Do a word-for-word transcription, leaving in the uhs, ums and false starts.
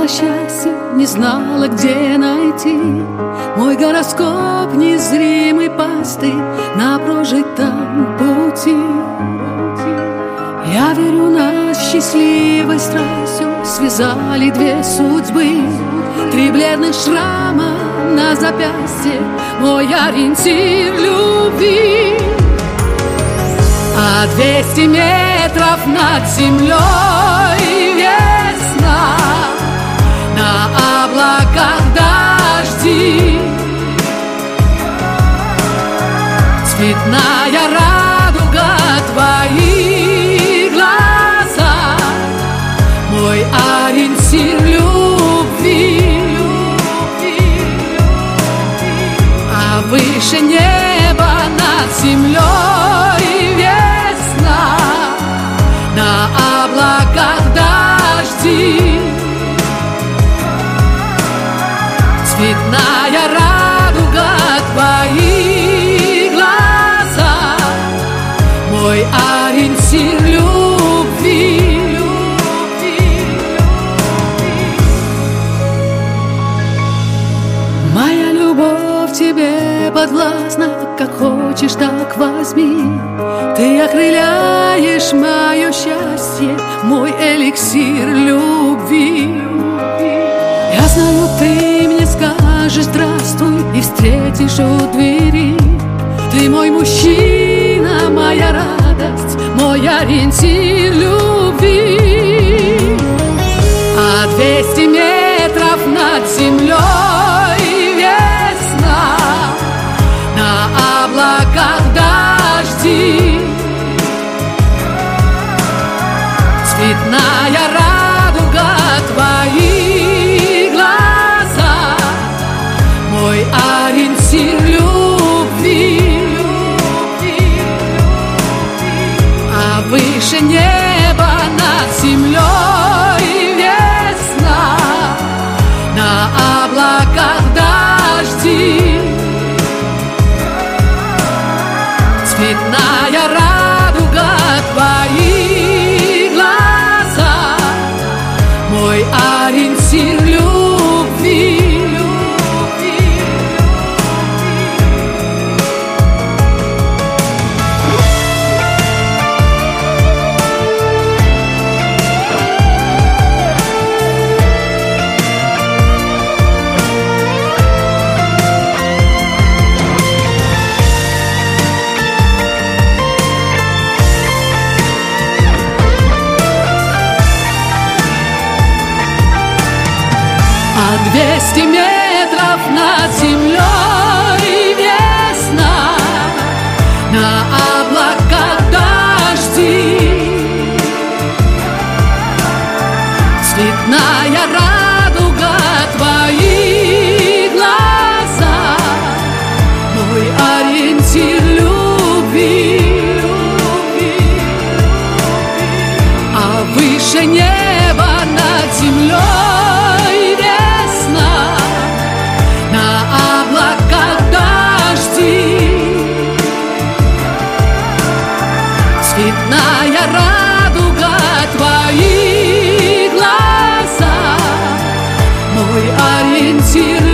искала счастье, не знала, где найти. Мой гороскоп незримый пастырь на прожитом пути. Я верю, нас счастливой страстью связали две судьбы. Три бледных шрама на запястье, мой ориентир любви. А двести метров над землей весна, на облаках дожди. Цветная радуга твоих глаза, мой ориентир любви. А выше неба над землей весна, на облаках дожди. Цветная радуга твоих глаза, мой ориентир любви. Моя любовь тебе подвластна, как хочешь, так возьми. Ты окрыляешь мое счастье, мой эликсир любви. Я знаю, ты мне скажешь здравствуй и встретишь у двери. Ты мой мужчина, моя радость, мой ориентир любви. А двести метров над землей весна, на облаках дожди. Цветная радуга твоих глаза, мой ориентир любви. А выше неба над землей весна, на облаках дожди. Цветная радуга твоих глаза, мой ориентир любви. А двести метров над землей весна, на облаках дожди. Цветная радуга твоих глаза, мой ориентир любви. А выше неба над землей цветная радуга твоих глаза, мой ориентир